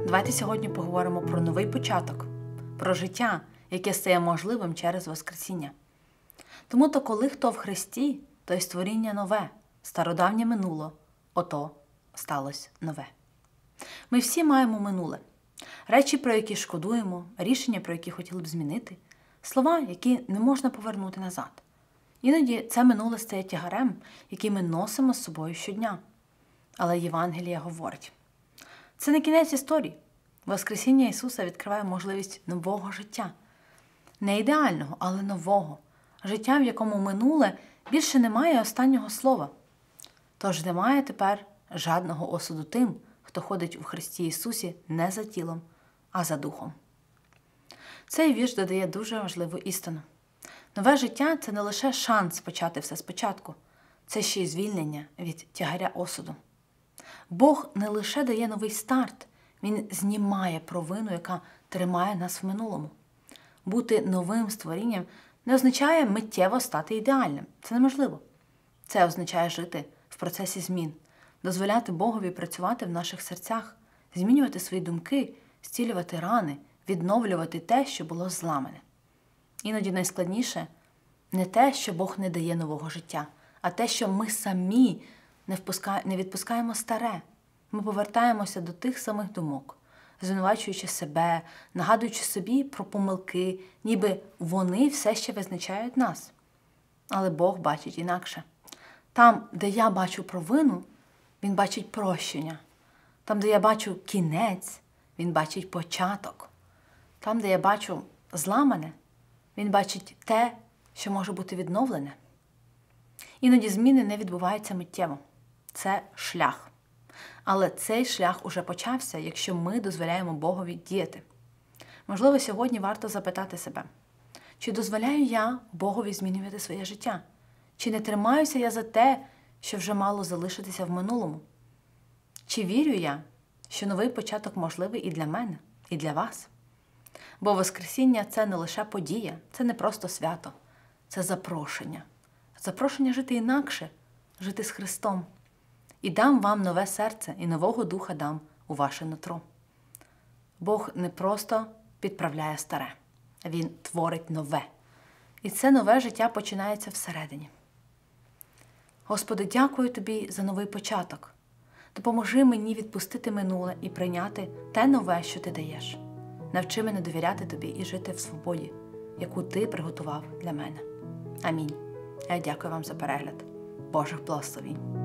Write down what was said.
Давайте сьогодні поговоримо про новий початок, про життя, яке стає можливим через Воскресіння. Тому-то, коли хто в Христі, то й створіння нове, стародавнє минуло, ото сталося нове. Ми всі маємо минуле. Речі, про які шкодуємо, рішення, про які хотіли б змінити, слова, які не можна повернути назад. Іноді це минуле стає тягарем, який ми носимо з собою щодня. Але Євангеліє говорить, це не кінець історії. Воскресіння Ісуса відкриває можливість нового життя. Не ідеального, але нового. Життя, в якому минуле більше не має останнього слова. Тож немає тепер жадного осуду тим, хто ходить у Христі Ісусі не за тілом, а за духом. Цей вірш додає дуже важливу істину. Нове життя – це не лише шанс почати все спочатку. Це ще й звільнення від тягаря осуду. Бог не лише дає новий старт, Він знімає провину, яка тримає нас в минулому. Бути новим створінням не означає миттєво стати ідеальним. Це неможливо. Це означає жити в процесі змін, дозволяти Богові працювати в наших серцях, змінювати свої думки, зцілювати рани, відновлювати те, що було зламане. Іноді найскладніше не те, що Бог не дає нового життя, а те, що ми самі не відпускаємо старе. Ми повертаємося до тих самих думок, звинувачуючи себе, нагадуючи собі про помилки, ніби вони все ще визначають нас. Але Бог бачить інакше. Там, де я бачу провину, Він бачить прощення. Там, де я бачу кінець, Він бачить початок. Там, де я бачу зламане, Він бачить те, що може бути відновлене. Іноді зміни не відбуваються миттєво. Це шлях. Але цей шлях уже почався, якщо ми дозволяємо Богові діяти. Можливо, сьогодні варто запитати себе, чи дозволяю я Богові змінювати своє життя? Чи не тримаюся я за те, що вже мало залишитися в минулому? Чи вірю я, що новий початок можливий і для мене, і для вас? Бо Воскресіння – це не лише подія, це не просто свято, це запрошення. Запрошення жити інакше, жити з Христом. І дам вам нове серце, і нового духа дам у ваше нутро. Бог не просто підправляє старе, Він творить нове. І це нове життя починається всередині. Господи, дякую Тобі за новий початок. Допоможи мені відпустити минуле і прийняти те нове, що Ти даєш. Навчи мене довіряти Тобі і жити в свободі, яку Ти приготував для мене. Амінь. Я дякую вам за перегляд. Божих благословінь.